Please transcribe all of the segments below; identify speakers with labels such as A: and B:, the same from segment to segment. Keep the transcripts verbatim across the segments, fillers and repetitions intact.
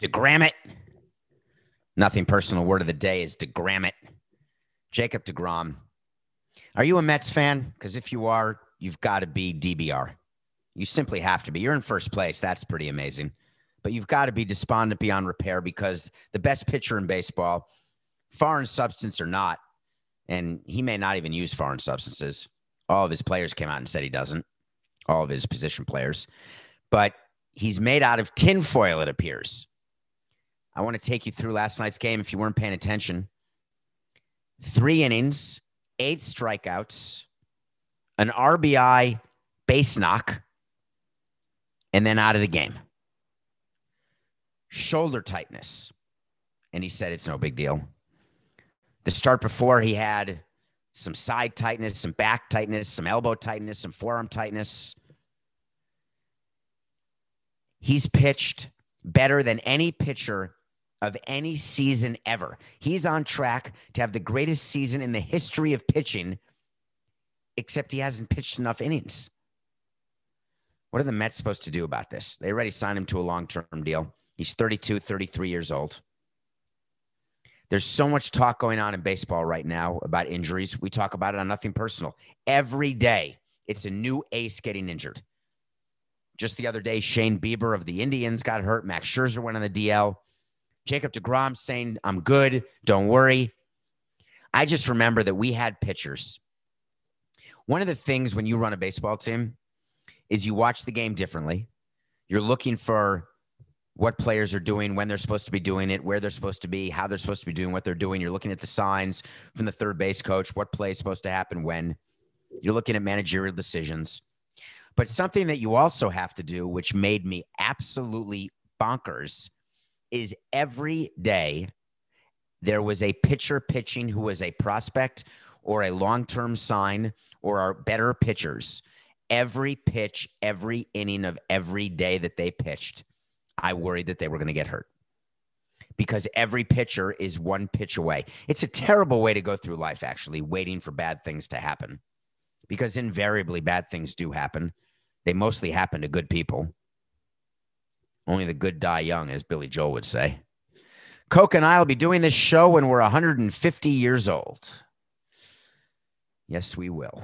A: DeGram it. Nothing personal. Word of the day is DeGram it. Jacob DeGrom. Are you a Mets fan? Because if you are, you've got to be D B R. You simply have to be. You're in first place. That's pretty amazing. But you've got to be despondent beyond repair because the best pitcher in baseball, foreign substance or not, and he may not even use foreign substances. All of his players came out and said he doesn't. All of his position players. But he's made out of tinfoil, it appears. I want to take you through last night's game if you weren't paying attention. Three innings, eight strikeouts, an R B I base knock, and then out of the game. Shoulder tightness. And he said it's no big deal. The start before, he had some side tightness, some back tightness, some elbow tightness, some forearm tightness. He's pitched better than any pitcher of any season ever. He's on track to have the greatest season in the history of pitching, except he hasn't pitched enough innings. What are the Mets supposed to do about this? They already signed him to a long-term deal. He's thirty-two, thirty-three years old. There's so much talk going on in baseball right now about injuries. We talk about it on Nothing Personal. Every day, it's a new ace getting injured. Just the other day, Shane Bieber of the Indians got hurt. Max Scherzer went on the D L. Jacob DeGrom saying, I'm good, don't worry. I just remember that we had pitchers. One of the things when you run a baseball team is you watch the game differently. You're looking for what players are doing, when they're supposed to be doing it, where they're supposed to be, how they're supposed to be doing what they're doing. You're looking at the signs from the third base coach, what play is supposed to happen when. You're looking at managerial decisions. But something that you also have to do, which made me absolutely bonkers, is every day there was a pitcher pitching who was a prospect or a long-term sign or our better pitchers. Every pitch, every inning of every day that they pitched, I worried that they were going to get hurt because every pitcher is one pitch away. It's a terrible way to go through life, actually, waiting for bad things to happen, because invariably bad things do happen. They mostly happen to good people. Only the good die young, as Billy Joel would say. Coke and I will be doing this show when we're one hundred fifty years old. Yes, we will.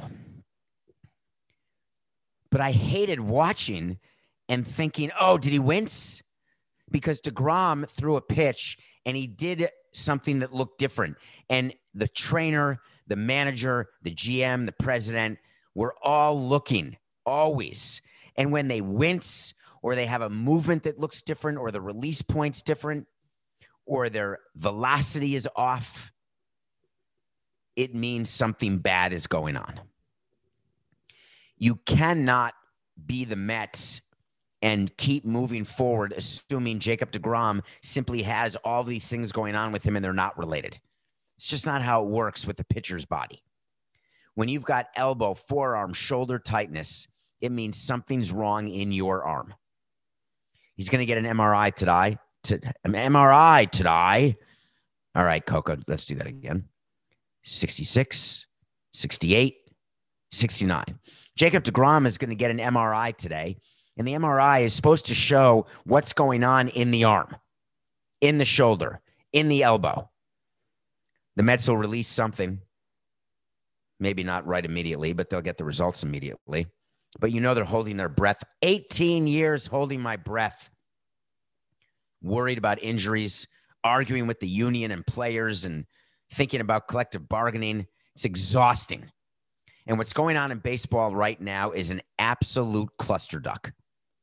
A: But I hated watching and thinking, oh, did he wince? Because DeGrom threw a pitch and he did something that looked different. And the trainer, the manager, the G M, the president were all looking, always. And when they wince or they have a movement that looks different or the release point's different or their velocity is off, it means something bad is going on. You cannot be the Mets and keep moving forward, assuming Jacob DeGrom simply has all these things going on with him and they're not related. It's just not how it works with the pitcher's body. When you've got elbow, forearm, shoulder tightness, it means something's wrong in your arm. He's going to get an M R I today. To, an M R I today. All right, Coco, let's do that again. sixty-six, sixty-eight, sixty-nine. Jacob DeGrom is going to get an M R I today, and the M R I is supposed to show what's going on in the arm, in the shoulder, in the elbow. The Mets will release something. Maybe not right immediately, but they'll get the results immediately. But you know they're holding their breath. eighteen years holding my breath. Worried about injuries, arguing with the union and players and thinking about collective bargaining. It's exhausting. And what's going on in baseball right now is an absolute clusterfuck.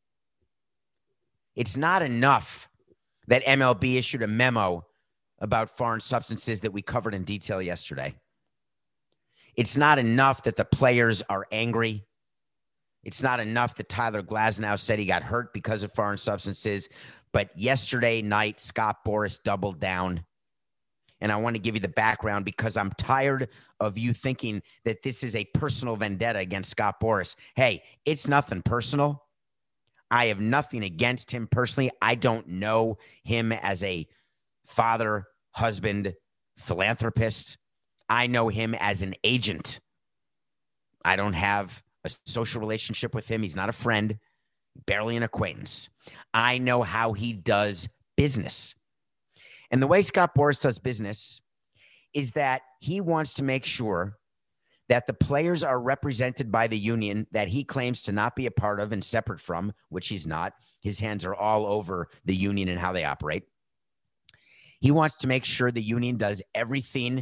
A: It's not enough that M L B issued a memo about foreign substances that we covered in detail yesterday. It's not enough that the players are angry. It's not enough that Tyler Glasnow said he got hurt because of foreign substances. But yesterday night, Scott Boras doubled down. And I want to give you the background because I'm tired of you thinking that this is a personal vendetta against Scott Boras. Hey, it's nothing personal. I have nothing against him personally. I don't know him as a father, husband, philanthropist. I know him as an agent. I don't have a social relationship with him. He's not a friend, barely an acquaintance. I know how he does business. And the way Scott Boras does business is that he wants to make sure that the players are represented by the union that he claims to not be a part of and separate from, which he's not. His hands are all over the union and how they operate. He wants to make sure the union does everything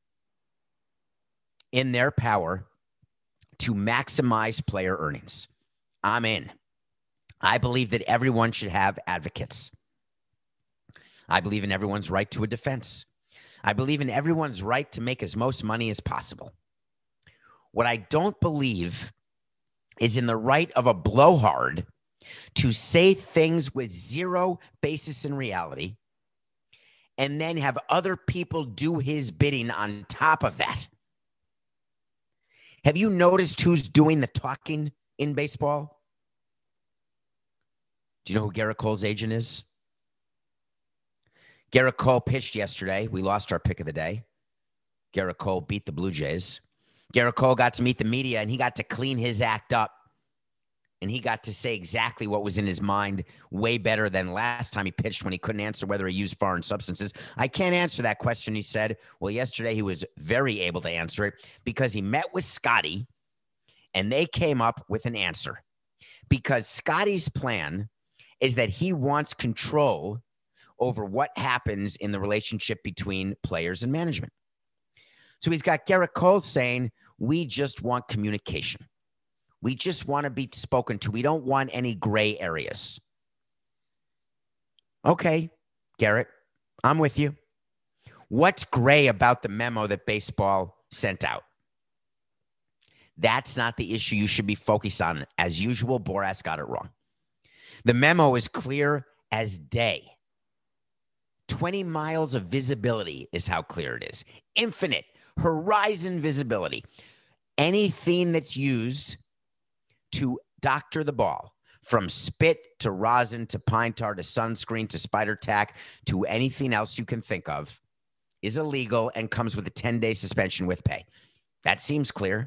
A: in their power to maximize player earnings. I'm in. I believe that everyone should have advocates. I believe in everyone's right to a defense. I believe in everyone's right to make as most money as possible. What I don't believe is in the right of a blowhard to say things with zero basis in reality and then have other people do his bidding on top of that. Have you noticed who's doing the talking in baseball? Do you know who Garrett Cole's agent is? Garrett Cole pitched yesterday. We lost our pick of the day. Garrett Cole beat the Blue Jays. Garrett Cole got to meet the media, and he got to clean his act up. And he got to say exactly what was in his mind way better than last time he pitched when he couldn't answer whether he used foreign substances. I can't answer that question, he said. Well, yesterday he was very able to answer it because he met with Scotty, and they came up with an answer. Because Scotty's plan is that he wants control over what happens in the relationship between players and management. So he's got Garrett Cole saying, we just want communication. We just want to be spoken to. We don't want any gray areas. Okay, Garrett, I'm with you. What's gray about the memo that baseball sent out? That's not the issue you should be focused on. As usual, Boras got it wrong. The memo is clear as day. twenty miles of visibility is how clear it is. Infinite horizon visibility. Anything that's used to doctor the ball, from spit to rosin to pine tar to sunscreen to spider tack to anything else you can think of, is illegal and comes with a ten-day suspension with pay. That seems clear.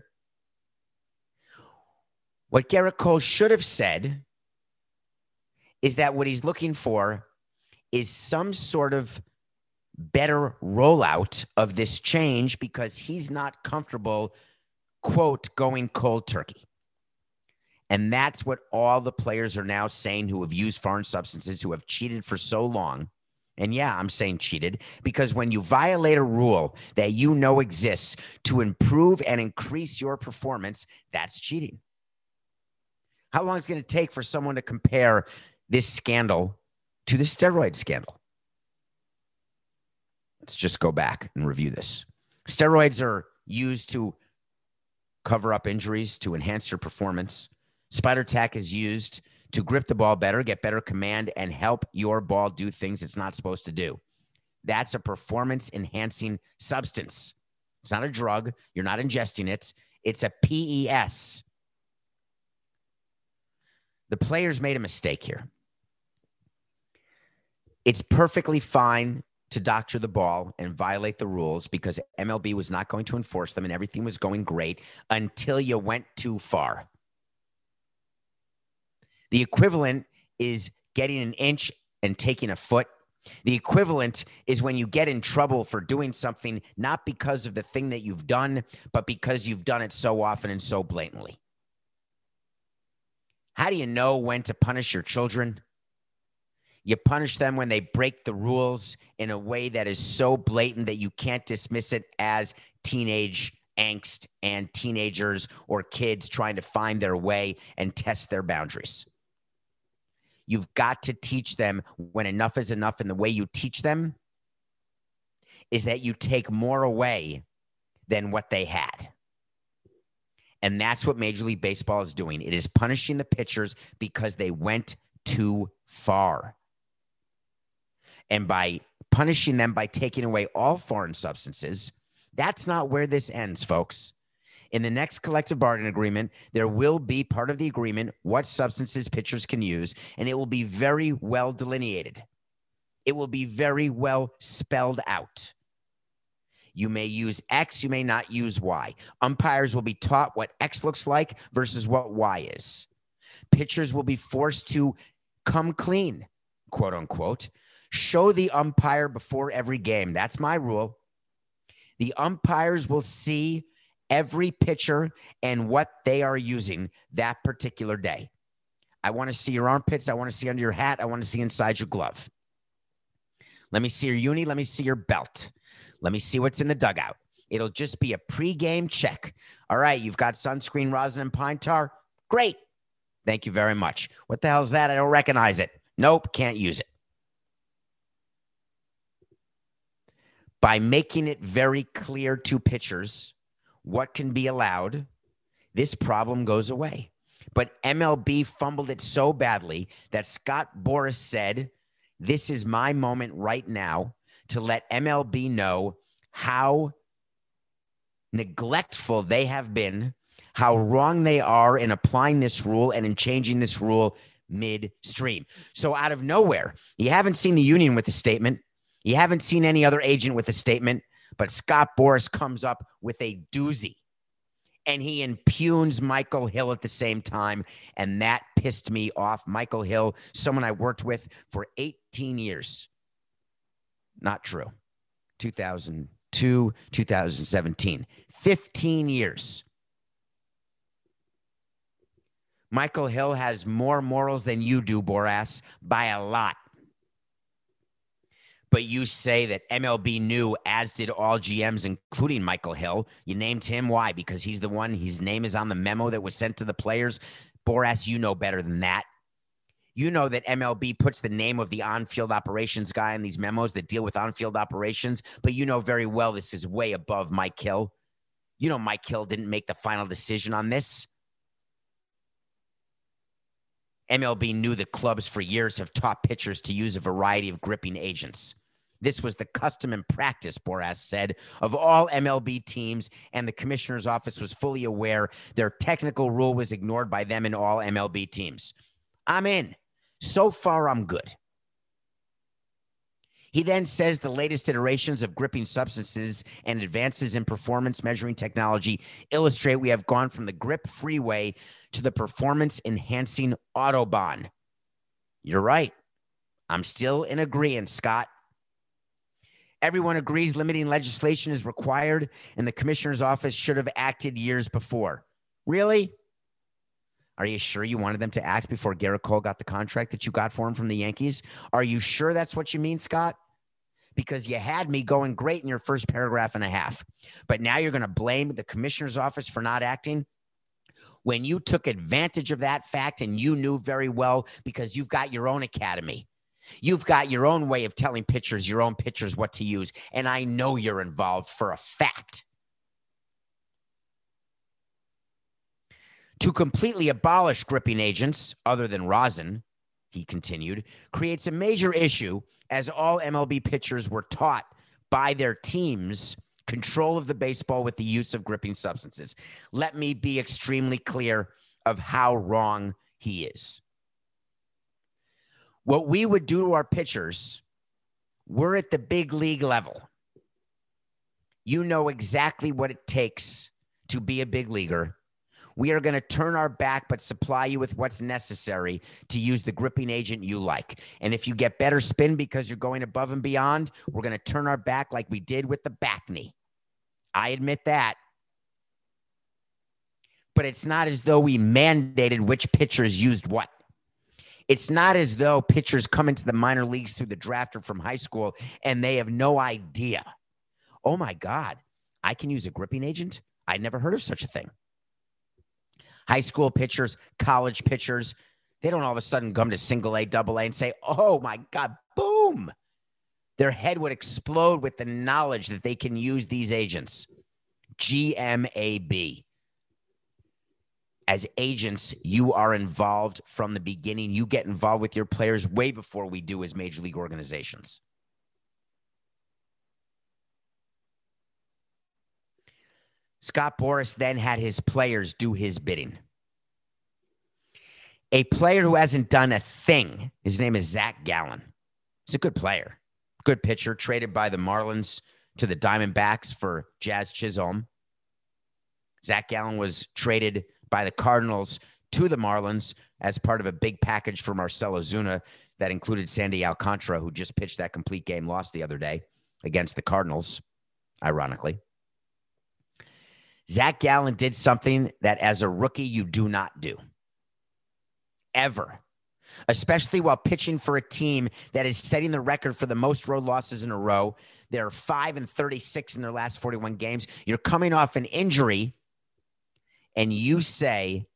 A: What Garrett Cole should have said is that what he's looking for is some sort of better rollout of this change because he's not comfortable, quote, going cold turkey. And that's what all the players are now saying who have used foreign substances, who have cheated for so long. And yeah, I'm saying cheated because when you violate a rule that you know exists to improve and increase your performance, that's cheating. How long is it going to take for someone to compare this scandal to the steroid scandal? Let's just go back and review this. Steroids are used to cover up injuries, to enhance your performance. Spider tack is used to grip the ball better, get better command, and help your ball do things it's not supposed to do. That's a performance-enhancing substance. It's not a drug. You're not ingesting it. It's a P E S. The players made a mistake here. It's perfectly fine to doctor the ball and violate the rules because M L B was not going to enforce them and everything was going great until you went too far. The equivalent is getting an inch and taking a foot. The equivalent is when you get in trouble for doing something, not because of the thing that you've done, but because you've done it so often and so blatantly. How do you know when to punish your children? You punish them when they break the rules in a way that is so blatant that you can't dismiss it as teenage angst and teenagers or kids trying to find their way and test their boundaries. You've got to teach them when enough is enough, and the way you teach them is that you take more away than what they had. And that's what Major League Baseball is doing. It is punishing the pitchers because they went too far. And by punishing them by taking away all foreign substances, that's not where this ends, folks. In the next collective bargaining agreement, there will be part of the agreement what substances pitchers can use, and it will be very well delineated. It will be very well spelled out. You may use X, you may not use Y. Umpires will be taught what X looks like versus what Y is. Pitchers will be forced to come clean, quote unquote, Show the umpire before every game. That's my rule. The umpires will see every pitcher and what they are using that particular day. I want to see your armpits. I want to see under your hat. I want to see inside your glove. Let me see your uni. Let me see your belt. Let me see what's in the dugout. It'll just be a pregame check. All right, you've got sunscreen, rosin, and pine tar. Great. Thank you very much. What the hell is that? I don't recognize it. Nope, can't use it. By making it very clear to pitchers what can be allowed, this problem goes away. But M L B fumbled it so badly that Scott Boras said, this is my moment right now to let M L B know how neglectful they have been, how wrong they are in applying this rule and in changing this rule midstream. So out of nowhere, you haven't seen the union with a statement. You haven't seen any other agent with a statement, but Scott Boras comes up with a doozy, and he impugns Michael Hill at the same time, and that pissed me off. Michael Hill, someone I worked with for eighteen years. Not true. two thousand two, two thousand seventeen. fifteen years. Michael Hill has more morals than you do, Boras, by a lot. But you say that M L B knew, as did all G Ms, including Michael Hill. You named him. Why? Because he's the one. His name is on the memo that was sent to the players. Boras, you know better than that. You know that M L B puts the name of the on-field operations guy in these memos that deal with on-field operations, but you know very well this is way above Mike Hill. You know Mike Hill didn't make the final decision on this. M L B knew the clubs for years have taught pitchers to use a variety of gripping agents. This was the custom and practice, Boras said, of all M L B teams, and the commissioner's office was fully aware their technical rule was ignored by them in all M L B teams. I'm in. So far, I'm good. He then says the latest iterations of gripping substances and advances in performance measuring technology illustrate we have gone from the grip freeway to the performance enhancing Autobahn. You're right. I'm still in agreement, Scott. Everyone agrees limiting legislation is required, and the commissioner's office should have acted years before. Really? Are you sure you wanted them to act before Garrett Cole got the contract that you got for him from the Yankees? Are you sure that's what you mean, Scott? Because you had me going great in your first paragraph and a half. But now you're going to blame the commissioner's office for not acting? When you took advantage of that fact, and you knew very well, because you've got your own academy. You've got your own way of telling pitchers, your own pitchers what to use. And I know you're involved for a fact. To completely abolish gripping agents, other than rosin, he continued, creates a major issue, as all M L B pitchers were taught by their teams control of the baseball with the use of gripping substances. Let me be extremely clear of how wrong he is. What we would do to our pitchers, we're at the big league level. You know exactly what it takes to be a big leaguer. We are going to turn our back, but supply you with what's necessary to use the gripping agent you like. And if you get better spin because you're going above and beyond, we're going to turn our back like we did with the back knee. I admit that. But it's not as though we mandated which pitchers used what. It's not as though pitchers come into the minor leagues through the draft or from high school and they have no idea. Oh my God, I can use a gripping agent? I'd never heard of such a thing. High school pitchers, college pitchers, they don't all of a sudden come to single A, double A and say, oh my God, boom. Their head would explode with the knowledge that they can use these agents. G M A B. As agents, you are involved from the beginning. You get involved with your players way before we do as major league organizations. Scott Boras then had his players do his bidding. A player who hasn't done a thing, his name is Zach Gallen. He's a good player, good pitcher, traded by the Marlins to the Diamondbacks for Jazz Chisholm. Zach Gallen was traded by the Cardinals to the Marlins as part of a big package for Marcell Ozuna. that included Sandy Alcantara, who just pitched that complete game loss the other day against the Cardinals, ironically. Zach Gallen did something that as a rookie you do not do. Ever. Especially while pitching for a team that is setting the record for the most road losses in a row. They're five and thirty-six in their last forty-one games. You're coming off an injury, and you say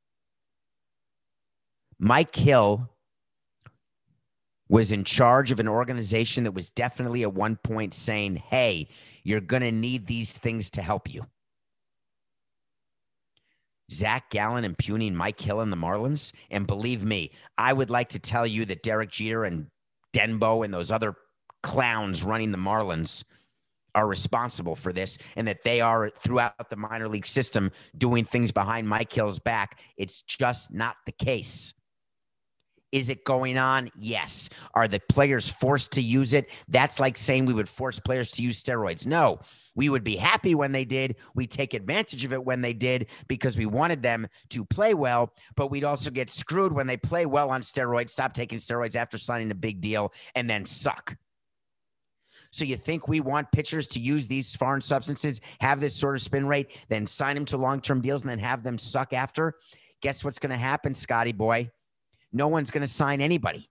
A: Mike Hill was in charge of an organization that was definitely at one point saying, hey, you're going to need these things to help you. Zach Gallen impugning Mike Hill and the Marlins. And believe me, I would like to tell you that Derek Jeter and Denbo and those other clowns running the Marlins are responsible for this, and that they are throughout the minor league system doing things behind Mike Hill's back. It's just not the case. Is it going on? Yes. Are the players forced to use it? That's like saying we would force players to use steroids. No, we would be happy when they did. We take advantage of it when they did because we wanted them to play well, but we'd also get screwed when they play well on steroids, stop taking steroids after signing a big deal, and then suck. So you think we want pitchers to use these foreign substances, have this sort of spin rate, then sign them to long-term deals and then have them suck after? Guess what's going to happen, Scotty boy? No one's going to sign anybody.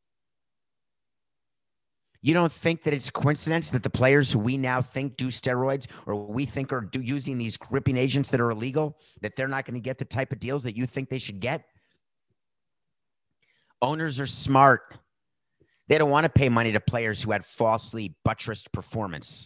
A: You don't think that it's a coincidence that the players who we now think do steroids or we think are do using these gripping agents that are illegal, that they're not going to get the type of deals that you think they should get? Owners are smart. They don't want to pay money to players who had falsely buttressed performance.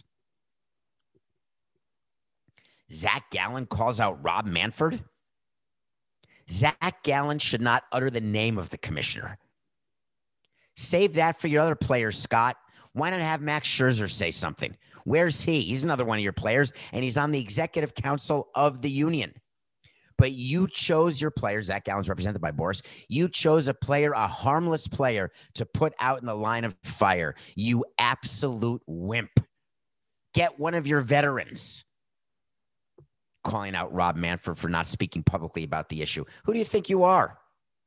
A: Zach Gallen calls out Rob Manfred. Zach Gallen should not utter the name of the commissioner. Save that for your other players, Scott. Why not have Max Scherzer say something? Where's he? He's another one of your players, and he's on the executive council of the union. But you chose your player, Zach Gallen's represented by Boras. You chose a player, a harmless player, to put out in the line of fire. You absolute wimp. Get one of your veterans. Calling out Rob Manfred for not speaking publicly about the issue. Who do you think you are?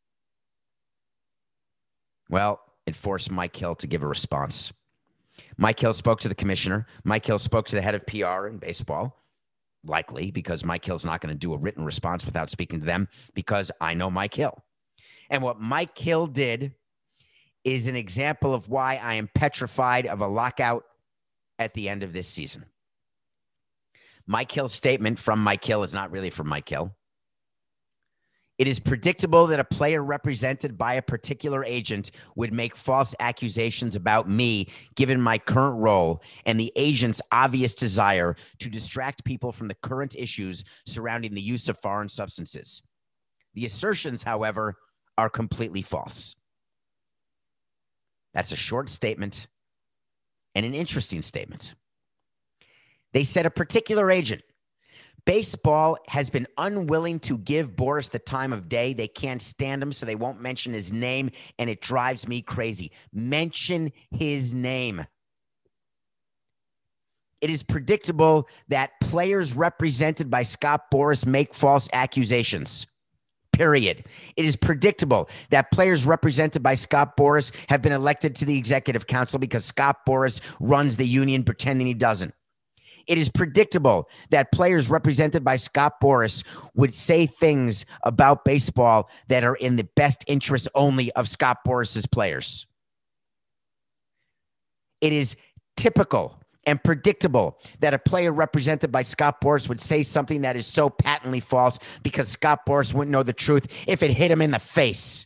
A: Well, it forced Mike Hill to give a response. Mike Hill spoke to the commissioner. Mike Hill spoke to the head of P R in baseball, likely because Mike Hill's not going to do a written response without speaking to them, because I know Mike Hill. And what Mike Hill did is an example of why I am petrified of a lockout at the end of this season. Mike Hill's statement from Mike Hill is not really from Mike Hill. It is predictable that a player represented by a particular agent would make false accusations about me, given my current role and the agent's obvious desire to distract people from the current issues surrounding the use of foreign substances. The assertions, however, are completely false. That's a short statement and an interesting statement. They said a particular agent. Baseball has been unwilling to give Boras the time of day. They can't stand him, so they won't mention his name, and it drives me crazy. Mention his name. It is predictable that players represented by Scott Boras make false accusations. Period. It is predictable that players represented by Scott Boras have been elected to the executive council because Scott Boras runs the union pretending he doesn't. It is predictable that players represented by Scott Boras would say things about baseball that are in the best interest only of Scott Boras's players. It is typical and predictable that a player represented by Scott Boras would say something that is so patently false because Scott Boras wouldn't know the truth if it hit him in the face.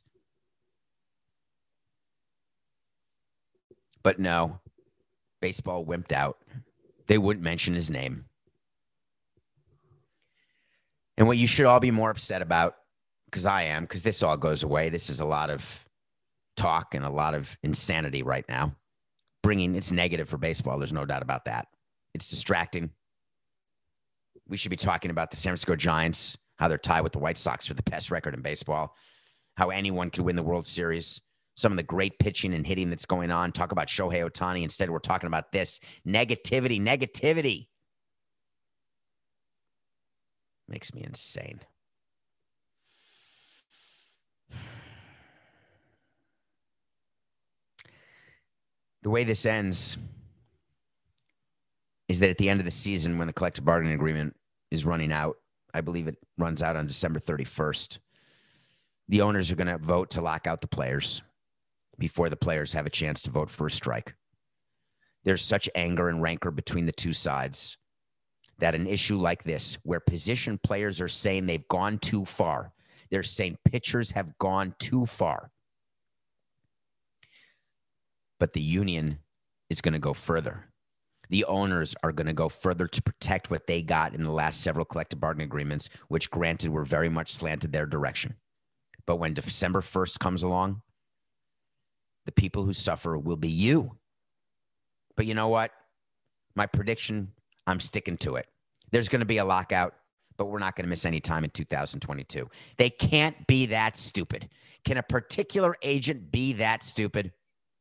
A: But no, baseball wimped out. They wouldn't mention his name. And what you should all be more upset about, because I am, because this all goes away. This is a lot of talk and a lot of insanity right now. Bringing, it's negative for baseball. There's no doubt about that. It's distracting. We should be talking about the San Francisco Giants, how they're tied with the White Sox for the best record in baseball, how anyone could win the World Series. Some of the great pitching and hitting that's going on. Talk about Shohei Ohtani. Instead, we're talking about this. Negativity, negativity. Makes me insane. The way this ends is that at the end of the season, when the collective bargaining agreement is running out, I believe it runs out on December thirty-first, the owners are going to vote to lock out the players before the players have a chance to vote for a strike. There's such anger and rancor between the two sides that an issue like this, where position players are saying they've gone too far, they're saying pitchers have gone too far, but the union is going to go further. The owners are going to go further to protect what they got in the last several collective bargaining agreements, which granted were very much slanted their direction. But when December first comes along, the people who suffer will be you. But you know what? My prediction, I'm sticking to it. There's going to be a lockout, but we're not going to miss any time in two thousand twenty-two. They can't be that stupid. Can a particular agent be that stupid?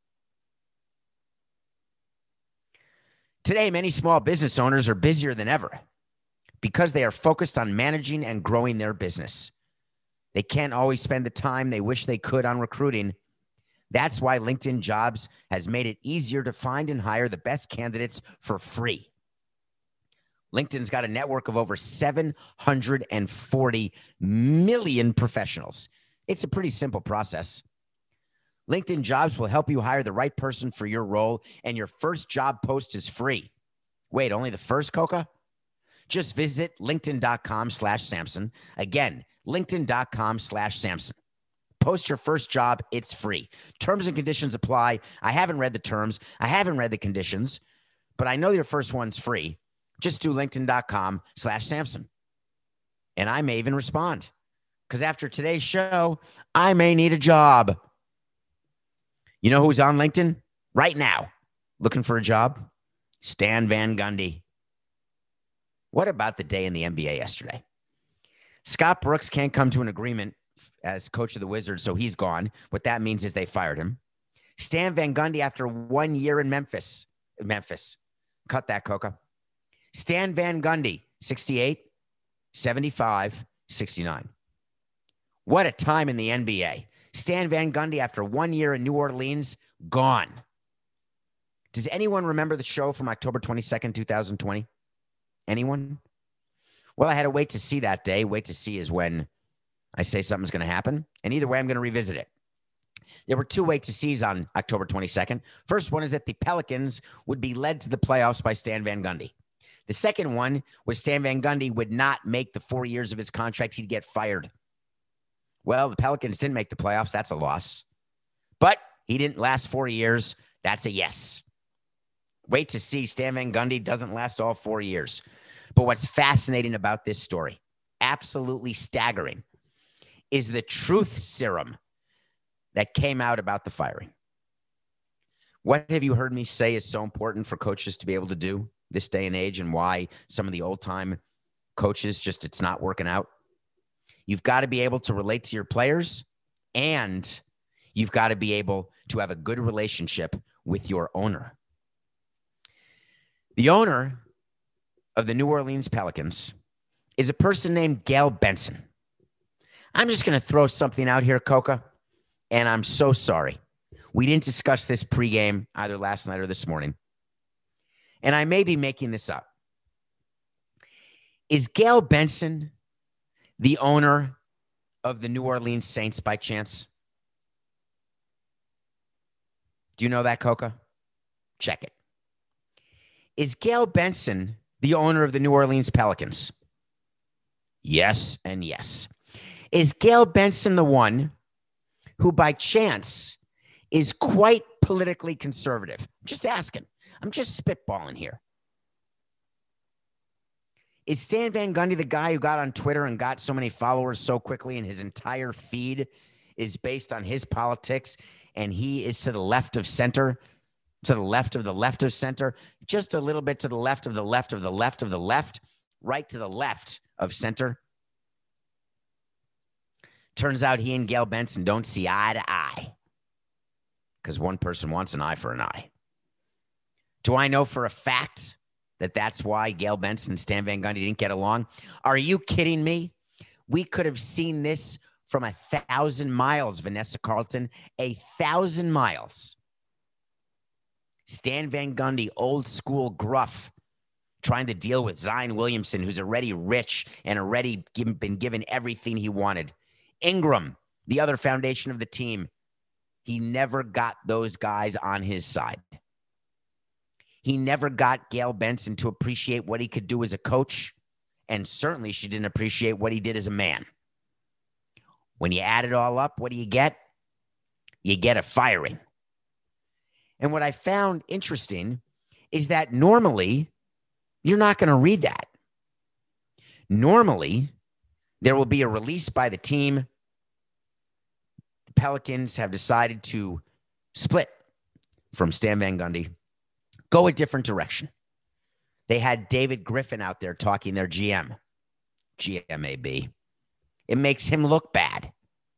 A: Today, many small business owners are busier than ever because they are focused on managing and growing their business. They can't always spend the time they wish they could on recruiting. That's why LinkedIn Jobs has made it easier to find and hire the best candidates for free. LinkedIn's got a network of over seven hundred forty million professionals. It's a pretty simple process. LinkedIn Jobs will help you hire the right person for your role, and your first job post is free. Wait, only the first, Coca? Just visit linkedin.com slash Samson. Again, linkedin.com slash Samson. Post your first job. It's free. Terms and conditions apply. I haven't read the terms. I haven't read the conditions, but I know your first one's free. Just do linkedin.com slash Samson. And I may even respond, because after today's show, I may need a job. You know who's on LinkedIn right now looking for a job? Stan Van Gundy. What about the day in the N B A yesterday? Scott Brooks can't come to an agreement as coach of the Wizards, so he's gone. What that means is they fired him. Stan Van Gundy, after one year in Memphis, Memphis, cut that, Coca. Stan Van Gundy, sixty-eight, seventy-five, sixty-nine. What a time in the N B A. Stan Van Gundy, after one year in New Orleans, gone. Does anyone remember the show from October twenty-second, twenty twenty? Anyone? Well, I had to wait to see that day. Wait to see is when I say something's going to happen. And either way, I'm going to revisit it. There were two wait to sees on October twenty-second. First one is that the Pelicans would be led to the playoffs by Stan Van Gundy. The second one was Stan Van Gundy would not make the four years of his contract. He'd get fired. Well, the Pelicans didn't make the playoffs. That's a loss. But he didn't last four years. That's a yes. Wait to see. Stan Van Gundy doesn't last all four years. But what's fascinating about this story, absolutely staggering, is the truth serum that came out about the firing. What have you heard me say is so important for coaches to be able to do this day and age, and why some of the old-time coaches just, it's not working out? You've got to be able to relate to your players, and you've got to be able to have a good relationship with your owner. The owner of the New Orleans Pelicans is a person named Gayle Benson. I'm just going to throw something out here, Coca, and I'm so sorry. We didn't discuss this pregame either last night or this morning, and I may be making this up. Is Gayle Benson the owner of the New Orleans Saints by chance? Do you know that, Coca? Check it. Is Gayle Benson the owner of the New Orleans Pelicans? Yes and yes. Is Gayle Benson the one who by chance is quite politically conservative? Just asking. I'm just spitballing here. Is Stan Van Gundy the guy who got on Twitter and got so many followers so quickly, and his entire feed is based on his politics, and he is to the left of center, to the left of the left of center, just a little bit to the left of the left of the left of the left, right to the left of center? Turns out he and Gayle Benson don't see eye to eye because one person wants an eye for an eye. Do I know for a fact that that's why Gayle Benson and Stan Van Gundy didn't get along? Are you kidding me? We could have seen this from a thousand miles, Vanessa Carlton, a thousand miles. Stan Van Gundy, old school gruff, trying to deal with Zion Williamson, who's already rich and already given, been given everything he wanted. Ingram, the other foundation of the team, he never got those guys on his side. He never got Gail Benson to appreciate what he could do as a coach, and certainly she didn't appreciate what he did as a man. When you add it all up, what do you get? You get a firing. And what I found interesting is that normally you're not going to read that. Normally, there will be a release by the team. The Pelicans have decided to split from Stan Van Gundy, go a different direction. They had David Griffin out there talking their G M. G M A B. It makes him look bad.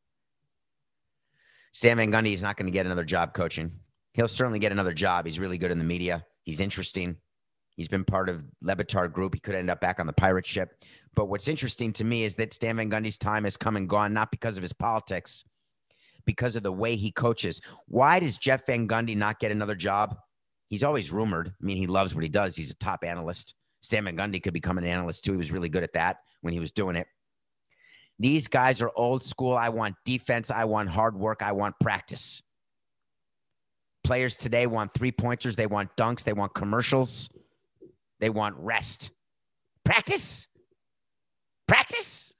A: Stan Van Gundy is not going to get another job coaching. He'll certainly get another job. He's really good in the media. He's interesting. He's been part of Le Batard Group. He could end up back on the pirate ship. But what's interesting to me is that Stan Van Gundy's time has come and gone, not because of his politics, because of the way he coaches. Why does Jeff Van Gundy not get another job? He's always rumored. I mean, he loves what he does. He's a top analyst. Stan Van Gundy could become an analyst too. He was really good at that when he was doing it. These guys are old school. I want defense. I want hard work. I want practice. Players today want three-pointers. They want dunks. They want commercials. They want rest. Practice? Practice?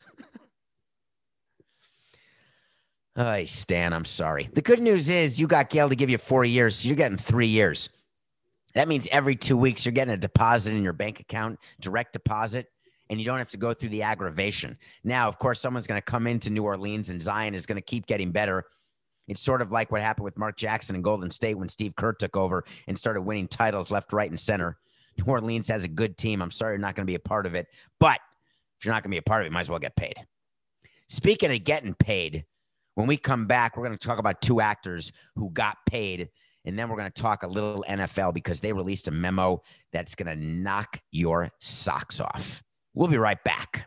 A: Hey, Stan, I'm sorry. The good news is you got Gail to give you four years, so you're getting three years. That means every two weeks you're getting a deposit in your bank account, direct deposit, and you don't have to go through the aggravation. Now, of course, someone's going to come into New Orleans, and Zion is going to keep getting better. It's sort of like what happened with Mark Jackson in Golden State when Steve Kerr took over and started winning titles left, right, and center. New Orleans has a good team. I'm sorry you're not going to be a part of it. But if you're not going to be a part of it, you might as well get paid. Speaking of getting paid, when we come back, we're going to talk about two actors who got paid. And then we're going to talk a little N F L because they released a memo that's going to knock your socks off. We'll be right back.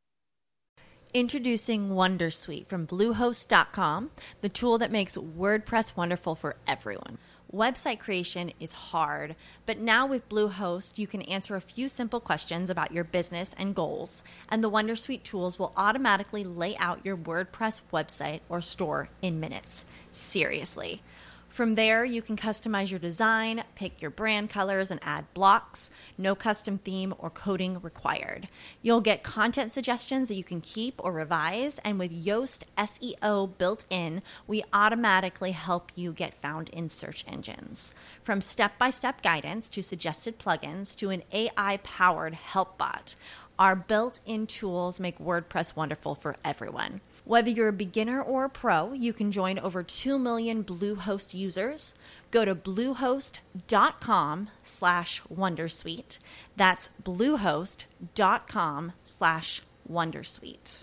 B: Introducing Wondersuite from Bluehost dot com, the tool that makes WordPress wonderful for everyone. Website creation is hard, but now with Bluehost, you can answer a few simple questions about your business and goals, and the Wondersuite tools will automatically lay out your WordPress website or store in minutes. Seriously. From there, you can customize your design, pick your brand colors, and add blocks. No custom theme or coding required. You'll get content suggestions that you can keep or revise, and with Yoast S E O built in, we automatically help you get found in search engines. From step-by-step guidance to suggested plugins to an A I-powered help bot, our built-in tools make WordPress wonderful for everyone. Whether you're a beginner or a pro, you can join over two million Bluehost users. Go to bluehost.com slash Wondersuite. That's bluehost.com slash Wondersuite.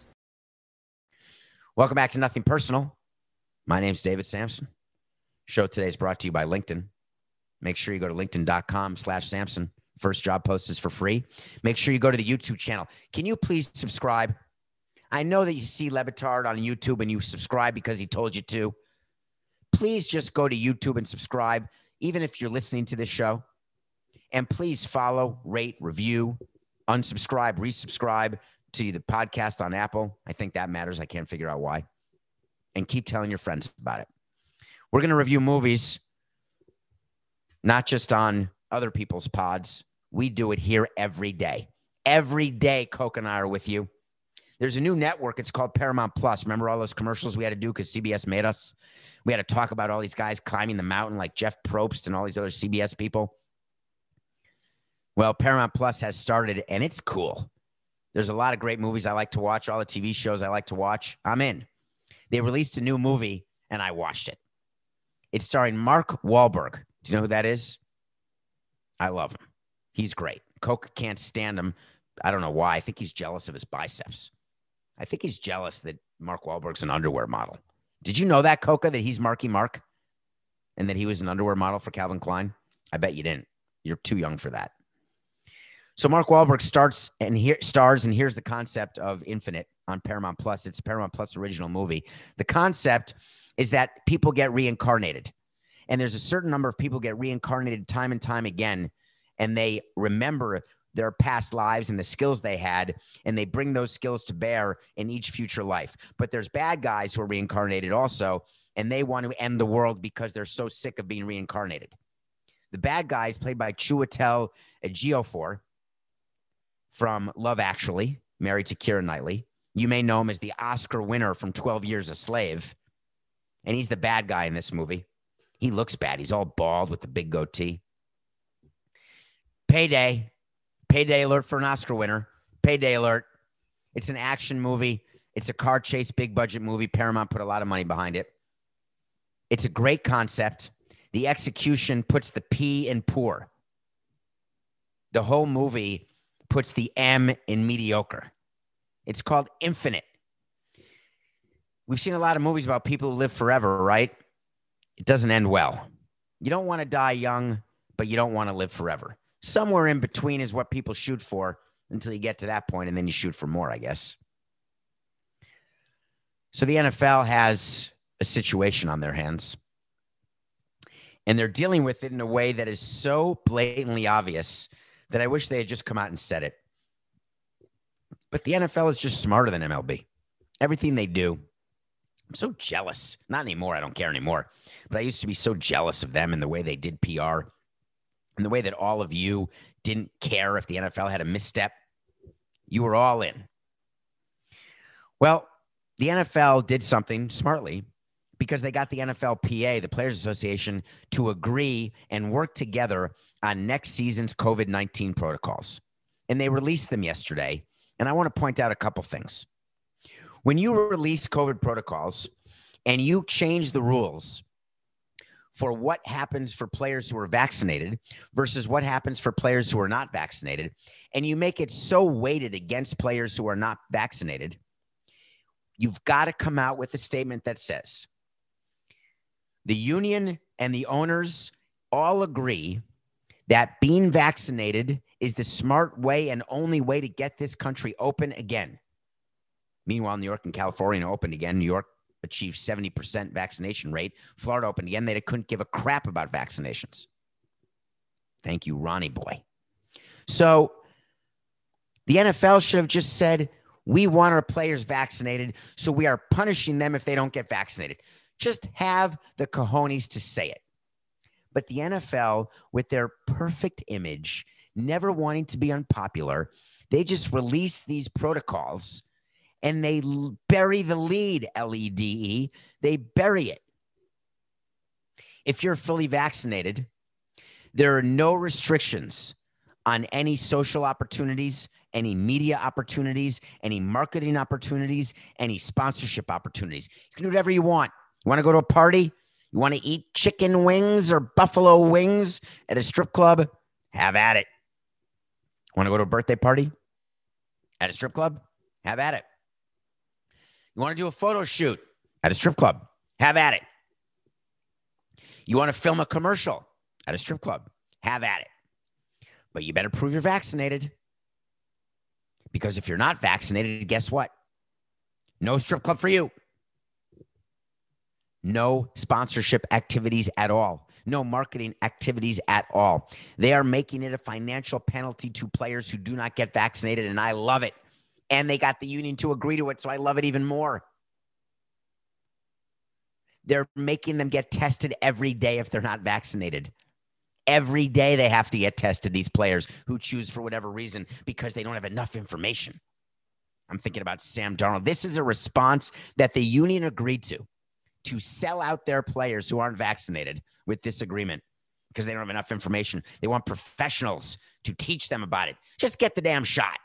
A: Welcome back to Nothing Personal. My name's David Sampson. Show today is brought to you by LinkedIn. Make sure you go to linkedin.com slash Sampson. First job post is for free. Make sure you go to the YouTube channel. Can you please subscribe? I know that you see Le Batard on YouTube and you subscribe because he told you to. Please just go to YouTube and subscribe, even if you're listening to this show. And please follow, rate, review, unsubscribe, resubscribe to the podcast on Apple. I think that matters. I can't figure out why. And keep telling your friends about it. We're going to review movies, not just on other people's pods. We do it here every day. Every day, Coke and I are with you. There's a new network. It's called Paramount Plus. Remember all those commercials we had to do because C B S made us? We had to talk about all these guys climbing the mountain like Jeff Probst and all these other C B S people. Well, Paramount Plus has started, and it's cool. There's a lot of great movies I like to watch, all the T V shows I like to watch. I'm in. They released a new movie, and I watched it. It's starring Mark Wahlberg. Do you know who that is? I love him. He's great. Coke can't stand him. I don't know why. I think he's jealous of his biceps. I think he's jealous that Mark Wahlberg's an underwear model. Did you know that, Coca, that he's Marky Mark and that he was an underwear model for Calvin Klein? I bet you didn't. You're too young for that. So Mark Wahlberg starts and here stars, and here's the concept of Infinite on Paramount Plus. It's Paramount Plus original movie. The concept is that people get reincarnated. And there's a certain number of people get reincarnated time and time again, and they remember their past lives and the skills they had, and they bring those skills to bear in each future life. But there's bad guys who are reincarnated also, and they want to end the world because they're so sick of being reincarnated. The bad guy is played by Chiwetel Ejiofor from Love Actually, married to Keira Knightley. You may know him as the Oscar winner from twelve Years a Slave, and he's the bad guy in this movie. He looks bad. He's all bald with the big goatee. Payday. Payday alert for an Oscar winner. Payday alert. It's an action movie. It's a car chase, big budget movie. Paramount put a lot of money behind it. It's a great concept. The execution puts the P in poor. The whole movie puts the M in mediocre. It's called Infinite. We've seen a lot of movies about people who live forever, right? It doesn't end well. You don't want to die young, but you don't want to live forever. Somewhere in between is what people shoot for until you get to that point, and then you shoot for more, I guess. So the N F L has a situation on their hands, and they're dealing with it in a way that is so blatantly obvious that I wish they had just come out and said it. But the N F L is just smarter than M L B. Everything they do, I'm so jealous. Not anymore. I don't care anymore. But I used to be so jealous of them and the way they did P R and the way that all of you didn't care if the N F L had a misstep. You were all in. Well, the N F L did something smartly because they got the N F L P A, the Players Association, to agree and work together on next season's COVID nineteen protocols. And they released them yesterday. And I want to point out a couple things. When you release COVID protocols and you change the rules for what happens for players who are vaccinated versus what happens for players who are not vaccinated, and you make it so weighted against players who are not vaccinated, you've got to come out with a statement that says the union and the owners all agree that being vaccinated is the smart way and only way to get this country open again. Meanwhile, New York and California opened again. New York achieved seventy percent vaccination rate. Florida opened again. They couldn't give a crap about vaccinations. Thank you, Ronnie boy. So the N F L should have just said, we want our players vaccinated, so we are punishing them if they don't get vaccinated. Just have the cojones to say it. But the N F L, with their perfect image, never wanting to be unpopular, they just release these protocols and they bury the lead, L E D E. They bury it. If you're fully vaccinated, there are no restrictions on any social opportunities, any media opportunities, any marketing opportunities, any sponsorship opportunities. You can do whatever you want. You want to go to a party? You want to eat chicken wings or buffalo wings at a strip club? Have at it. Want to go to a birthday party at a strip club? Have at it. You want to do a photo shoot at a strip club? Have at it. You want to film a commercial at a strip club? Have at it. But you better prove you're vaccinated. Because if you're not vaccinated, guess what? No strip club for you. No sponsorship activities at all. No marketing activities at all. They are making it a financial penalty to players who do not get vaccinated, and I love it. And they got the union to agree to it, so I love it even more. They're making them get tested every day if they're not vaccinated. Every day they have to get tested, these players who choose for whatever reason because they don't have enough information. I'm thinking about Sam Darnold. This is a response that the union agreed to, to sell out their players who aren't vaccinated with this agreement because they don't have enough information. They want professionals to teach them about it. Just get the damn shot.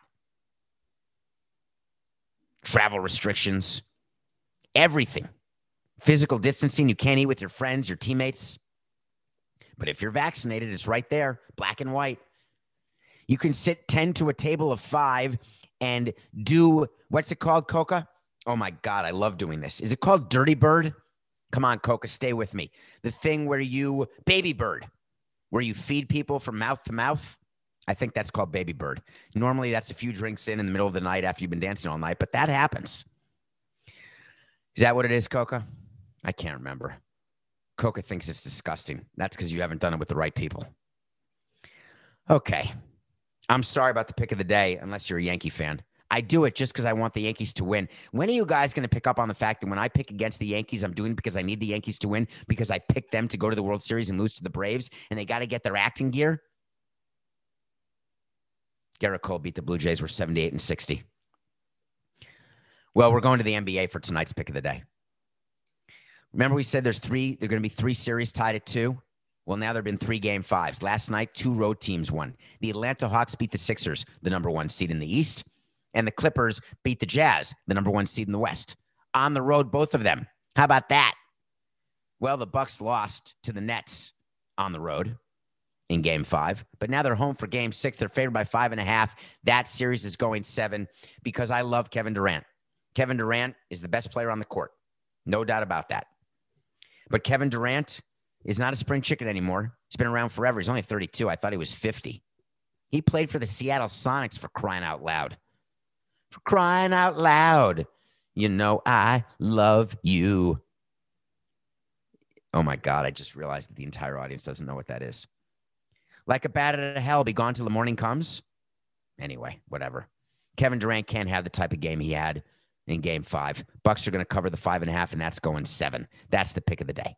A: Travel restrictions, everything. Physical distancing, you can't eat with your friends, your teammates. But if you're vaccinated, it's right there, black and white. You can sit ten to a table of five and do, what's it called, Coca? Oh my God, I love doing this. Is it called Dirty Bird? Come on, Coca, stay with me. The thing where you, Baby Bird, where you feed people from mouth to mouth. I think that's called Baby Bird. Normally, that's a few drinks in in the middle of the night after you've been dancing all night, but that happens. Is that what it is, Coca? I can't remember. Coca thinks it's disgusting. That's because you haven't done it with the right people. Okay. I'm sorry about the pick of the day, unless you're a Yankee fan. I do it just because I want the Yankees to win. When are you guys going to pick up on the fact that when I pick against the Yankees, I'm doing it because I need the Yankees to win, because I picked them to go to the World Series and lose to the Braves, and they got to get their acting gear? Garrett Cole beat the Blue Jays. We're seventy-eight and sixty. Well, we're going to the N B A for tonight's pick of the day. Remember we said there's three, there are going to be three series tied at two? Well, now there have been three game fives. Last night, two road teams won. The Atlanta Hawks beat the Sixers, the number one seed in the East, and the Clippers beat the Jazz, the number one seed in the West. On the road, both of them. How about that? Well, the Bucks lost to the Nets on the road in game five, but now they're home for game six. They're favored by five and a half. That series is going seven because I love Kevin Durant. Kevin Durant is the best player on the court. No doubt about that. But Kevin Durant is not a spring chicken anymore. He's been around forever. He's only thirty-two. I thought he was fifty. He played for the Seattle Sonics, for crying out loud. For crying out loud. You know I love you. Oh, my God. I just realized that the entire audience doesn't know what that is. Like a bat out of hell, be gone till the morning comes. Anyway, whatever. Kevin Durant can't have the type of game he had in game five. Bucks are going to cover the five and a half, and that's going seven. That's the pick of the day.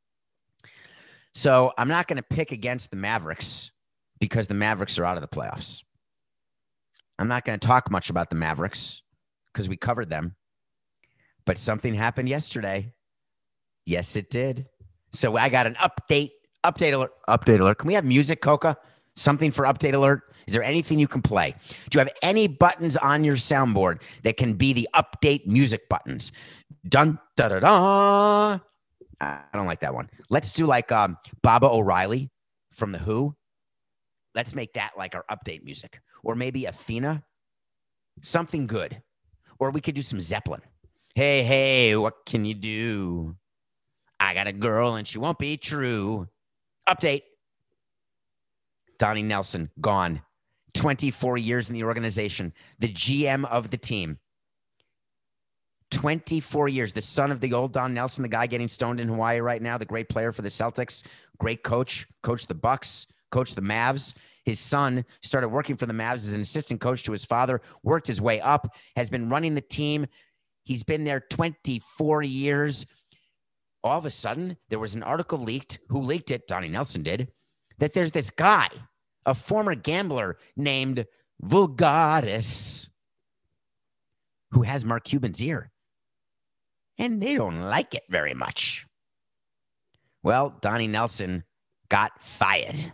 A: So I'm not going to pick against the Mavericks because the Mavericks are out of the playoffs. I'm not going to talk much about the Mavericks because we covered them. But something happened yesterday. Yes, it did. So I got an update. Update alert. Update alert. Can we have music, Coca? Something for update alert? Is there anything you can play? Do you have any buttons on your soundboard that can be the update music buttons? Dun, da, da, da. I don't like that one. Let's do like um, Baba O'Reilly from The Who. Let's make that like our update music. Or maybe Athena. Something good. Or we could do some Zeppelin. Hey, hey, what can you do? I got a girl and she won't be true. Update. Donnie Nelson, gone. twenty-four years in the organization. The G M of the team. twenty-four years. The son of the old Don Nelson, the guy getting stoned in Hawaii right now, the great player for the Celtics, great coach, coached the Bucks, coached the Mavs. His son started working for the Mavs as an assistant coach to his father, worked his way up, has been running the team. He's been there twenty-four years. All of a sudden, there was an article leaked. Who leaked it? Donnie Nelson did. That there's this guy, a former gambler named Vulgaris, who has Mark Cuban's ear. And they don't like it very much. Well, Donnie Nelson got fired.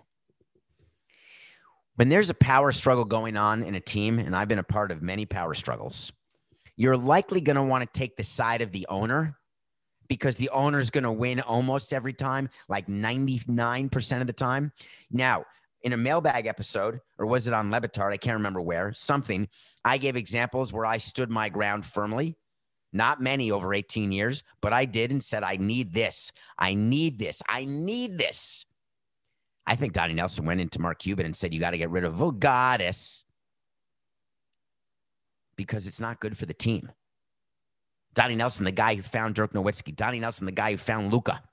A: When there's a power struggle going on in a team, and I've been a part of many power struggles, you're likely going to want to take the side of the owner because the owner is going to win almost every time, like ninety-nine percent of the time. Now, in a mailbag episode, or was it on Levitard? I can't remember where, something, I gave examples where I stood my ground firmly. Not many over eighteen years, but I did and said, I need this. I need this. I need this. I think Donnie Nelson went into Mark Cuban and said, you got to get rid of Vulgaris because it's not good for the team. Donnie Nelson, the guy who found Dirk Nowitzki. Donnie Nelson, the guy who found Luka.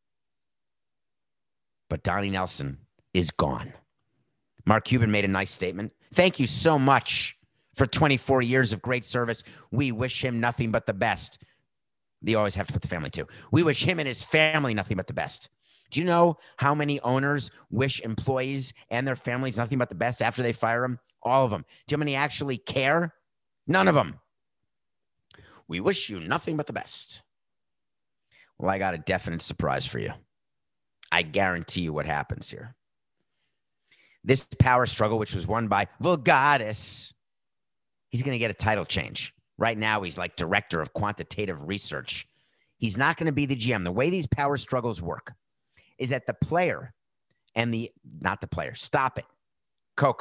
A: But Donnie Nelson is gone. Mark Cuban made a nice statement. Thank you so much for twenty-four years of great service. We wish him nothing but the best. You always have to put the family too. We wish him and his family nothing but the best. Do you know how many owners wish employees and their families nothing but the best after they fire them? All of them. Do you know how many actually care? None of them. We wish you nothing but the best. Well, I got a definite surprise for you. I guarantee you what happens here. This power struggle, which was won by Vulgaris, he's going to get a title change. Right now, he's like director of quantitative research. He's not going to be the G M. The way these power struggles work is that the player and the, not the player, stop it, Coca.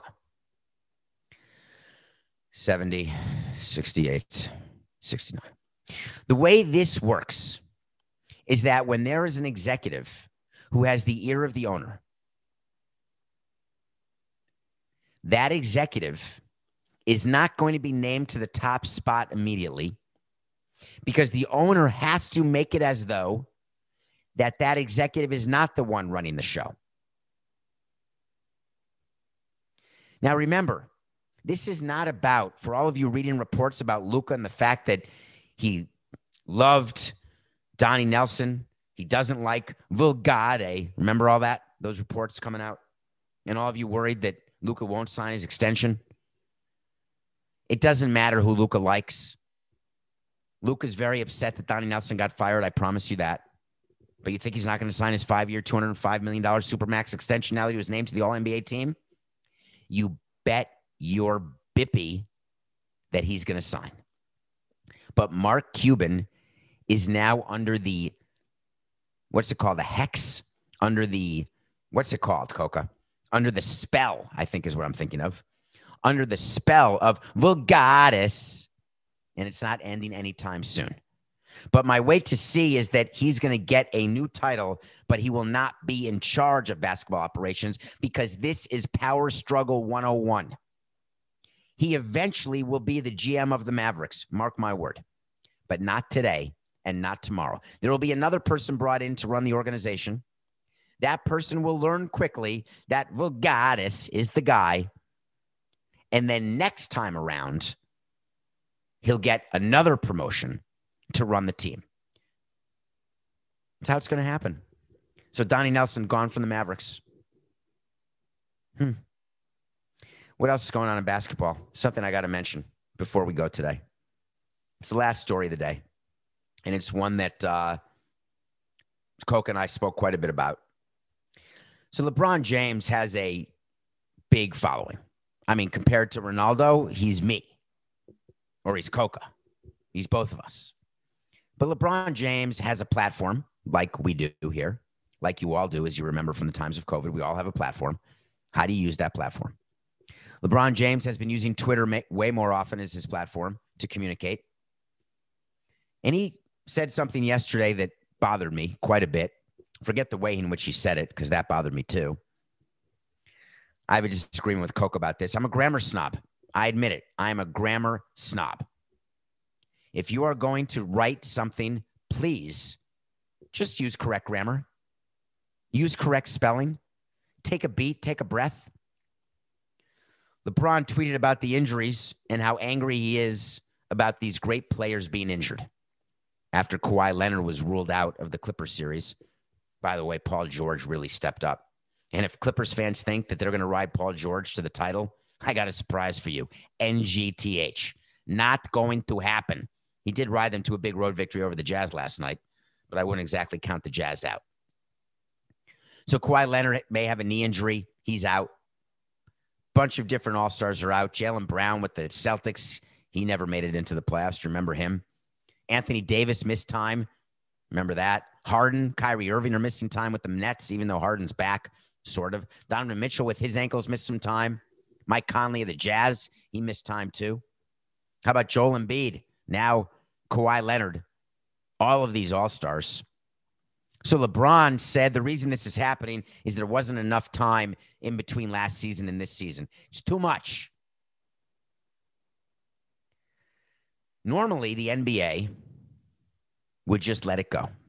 A: seventy, sixty-eight, sixty-nine. The way this works is that when there is an executive who has the ear of the owner, that executive is not going to be named to the top spot immediately because the owner has to make it as though that that executive is not the one running the show. Now, remember, this is not about, for all of you reading reports about Luka and the fact that he loved Donnie Nelson, he doesn't like Vulgate. Remember all that? Those reports coming out? And all of you worried that Luka won't sign his extension? It doesn't matter who Luka likes. Luka's very upset that Donnie Nelson got fired. I promise you that. But you think he's not going to sign his five-year, two hundred five million dollars Supermax extension now that he was named to the All N B A team? You bet your bippy that he's going to sign. But Mark Cuban is now under the, what's it called? The hex, under the, what's it called, Coca? Under the spell, I think is what I'm thinking of. Under the spell of Vulgaris. And it's not ending anytime soon. But my wait to see is that he's going to get a new title, but he will not be in charge of basketball operations because this is Power Struggle one oh one. He eventually will be the G M of the Mavericks, mark my word, but not today and not tomorrow. There will be another person brought in to run the organization. That person will learn quickly that Vulgaris is the guy. And then next time around, he'll get another promotion to run the team. That's how it's going to happen. So Donnie Nelson gone from the Mavericks. Hmm. What else is going on in basketball? Something I got to mention before we go today. It's the last story of the day. And it's one that uh, Coke and I spoke quite a bit about. So LeBron James has a big following. I mean, compared to Ronaldo, he's me. Or he's Coca. He's both of us. But LeBron James has a platform like we do here, like you all do, as you remember from the times of COVID. We all have a platform. How do you use that platform? LeBron James has been using Twitter way more often as his platform to communicate. And he said something yesterday that bothered me quite a bit. Forget the way in which he said it, because that bothered me too. I have a disagreement with Coke about this. I'm a grammar snob. I admit it. I'm a grammar snob. If you are going to write something, please just use correct grammar. Use correct spelling. Take a beat. Take a breath. LeBron tweeted about the injuries and how angry he is about these great players being injured after Kawhi Leonard was ruled out of the Clippers series. By the way, Paul George really stepped up. And if Clippers fans think that they're going to ride Paul George to the title, I got a surprise for you. N G T H. Not going to happen. He did ride them to a big road victory over the Jazz last night, but I wouldn't exactly count the Jazz out. So Kawhi Leonard may have a knee injury. He's out. Bunch of different All-Stars are out. Jaylen Brown with the Celtics. He never made it into the playoffs. Do you remember him? Anthony Davis missed time. Remember that? Harden, Kyrie Irving are missing time with the Nets, even though Harden's back, sort of. Donovan Mitchell with his ankles missed some time. Mike Conley of the Jazz, he missed time too. How about Joel Embiid? Now Kawhi Leonard. All of these All-Stars. So LeBron said the reason this is happening is there wasn't enough time in between last season and this season. It's too much. Normally, the N B A would just let it go.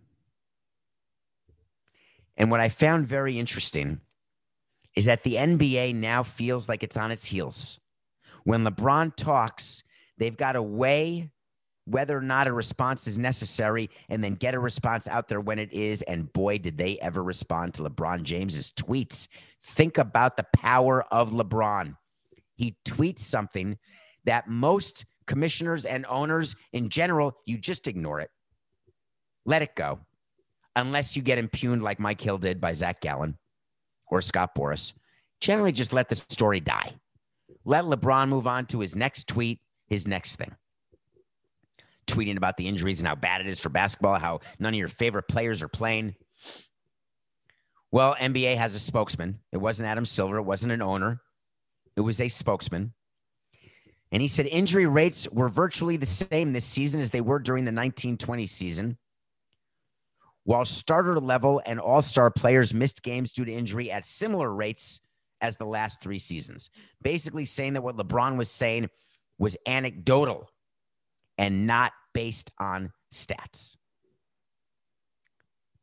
A: And what I found very interesting is that the N B A now feels like it's on its heels. When LeBron talks, they've got to weigh whether or not a response is necessary and then get a response out there when it is. And boy, did they ever respond to LeBron James's tweets. Think about the power of LeBron. He tweets something that most commissioners and owners in general, you just ignore it. Let it go. Unless you get impugned like Mike Hill did by Zach Gallen or Scott Boras. Generally just let the story die. Let LeBron move on to his next tweet, his next thing. Tweeting about the injuries and how bad it is for basketball, how none of your favorite players are playing. Well, N B A has a spokesman. It wasn't Adam Silver. It wasn't an owner. It was a spokesman. And he said injury rates were virtually the same this season as they were during the nineteen twenty season. While starter level and all-star players missed games due to injury at similar rates as the last three seasons. Basically saying that what LeBron was saying was anecdotal and not based on stats.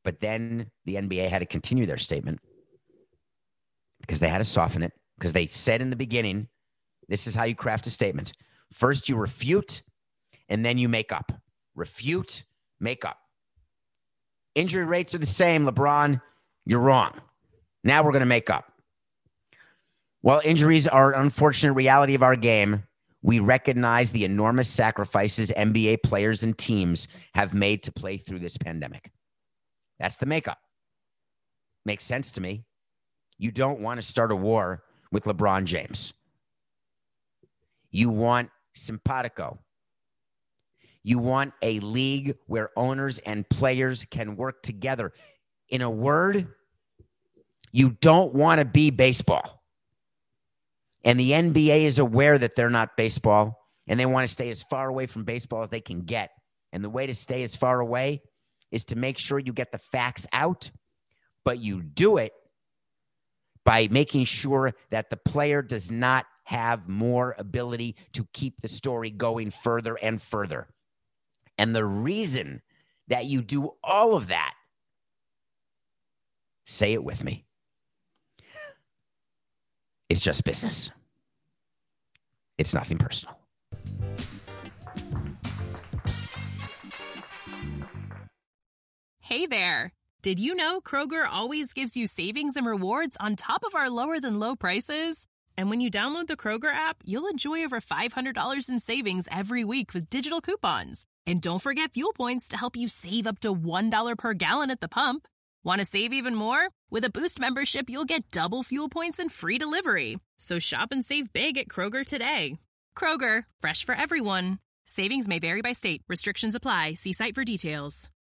A: But then the N B A had to continue their statement because they had to soften it, because they said in the beginning, this is how you craft a statement. First, you refute, and then you make up. Refute, make up. Injury rates are the same, LeBron. You're wrong. Now we're going to make up. While injuries are an unfortunate reality of our game, we recognize the enormous sacrifices N B A players and teams have made to play through this pandemic. That's the makeup. Makes sense to me. You don't want to start a war with LeBron James. You want simpatico. You want a league where owners and players can work together. In a word, you don't want to be baseball. And the N B A is aware that they're not baseball, and they want to stay as far away from baseball as they can get. And the way to stay as far away is to make sure you get the facts out, but you do it by making sure that the player does not have more ability to keep the story going further and further. And the reason that you do all of that, say it with me, it's just business. It's nothing personal.
C: Hey there. Did you know Kroger always gives you savings and rewards on top of our lower than low prices? And when you download the Kroger app, you'll enjoy over five hundred dollars in savings every week with digital coupons. And don't forget fuel points to help you save up to one dollar per gallon at the pump. Want to save even more? With a Boost membership, you'll get double fuel points and free delivery. So shop and save big at Kroger today. Kroger, fresh for everyone. Savings may vary by state. Restrictions apply. See site for details.